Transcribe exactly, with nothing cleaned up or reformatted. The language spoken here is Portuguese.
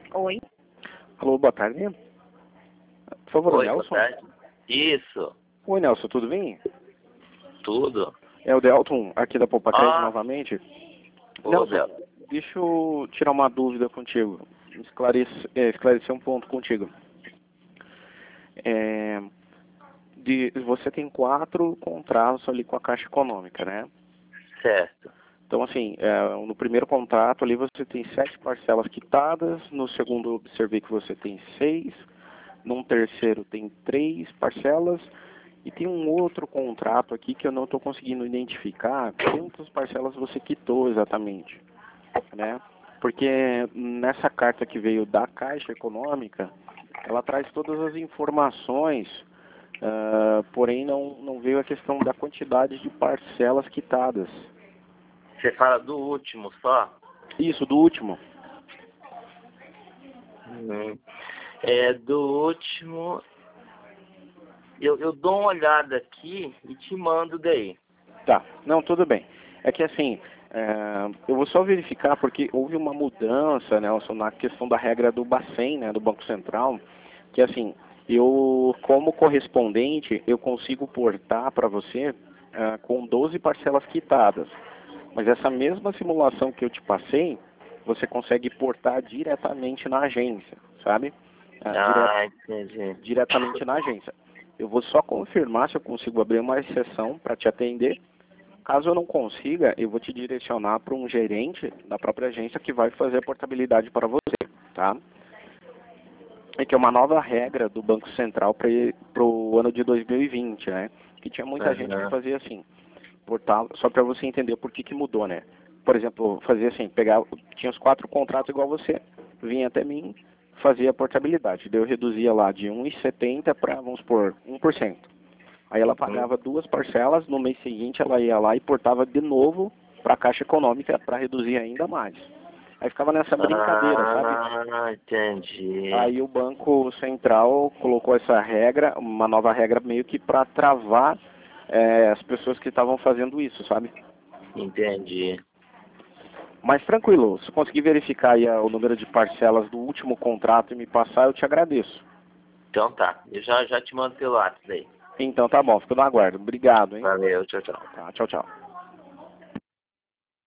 Oi. Alô, boa tarde. Por favor, Oi, Nelson. boa tarde. Isso, Oi, Nelson, tudo bem? tudo. É o Delton, aqui da Poupa Crédito Ah. novamente. Ô, Nelson, Delton. deixa eu tirar uma dúvida contigo. Esclarecer, é, esclarecer um ponto contigo. É, de, você tem quatro contratos ali com a Caixa Econômica, né? Certo. Então, assim, é, no primeiro contrato ali você tem sete parcelas quitadas, no segundo observei que você tem seis, num terceiro tem três parcelas, e tem um outro contrato aqui que eu não estou conseguindo identificar quantas parcelas você quitou exatamente, né? Porque nessa carta que veio da Caixa Econômica, ela traz todas as informações, uh, porém não, não veio a questão da quantidade de parcelas quitadas. Você fala do último só? Isso, do último. Hum. É, do último... Eu, eu dou uma olhada aqui e te mando daí. Tá, não, tudo bem. É que assim, é, eu vou só verificar porque houve uma mudança, Nelson, na questão da regra do Bacen, né, do Banco Central, que assim, eu, como correspondente, eu consigo portar para você é, com doze parcelas quitadas. Mas essa mesma simulação que eu te passei, você consegue portar diretamente na agência, sabe? Ah, Ah, dire... entendi. Diretamente na agência. Eu vou só confirmar se eu consigo abrir uma exceção para te atender. Caso eu não consiga, eu vou te direcionar para um gerente da própria agência que vai fazer a portabilidade para você, tá? É que é uma nova regra do Banco Central para o ano de dois mil e vinte, né? Que tinha muita Uhum. gente que fazia assim, portar, só para você entender por que que mudou, né? Por exemplo, fazia assim, pegar, tinha os quatro contratos igual você, vinha até mim, fazia a portabilidade. Daí eu reduzia lá de um vírgula setenta para, vamos supor, um por cento. Aí ela pagava duas parcelas, no mês seguinte ela ia lá e portava de novo para a Caixa Econômica para reduzir ainda mais. Aí ficava nessa brincadeira, sabe? Ah, entendi. Aí o Banco Central colocou essa regra, uma nova regra meio que para travar é, as pessoas que estavam fazendo isso, sabe? Entendi. Mas tranquilo, se conseguir verificar aí o número de parcelas do último contrato e me passar, eu te agradeço. Então tá, eu já, já te mando pelo WhatsApp daí. Então tá bom, fico no aguardo. Obrigado, hein? Valeu, tchau, tchau. Tá, tchau, tchau.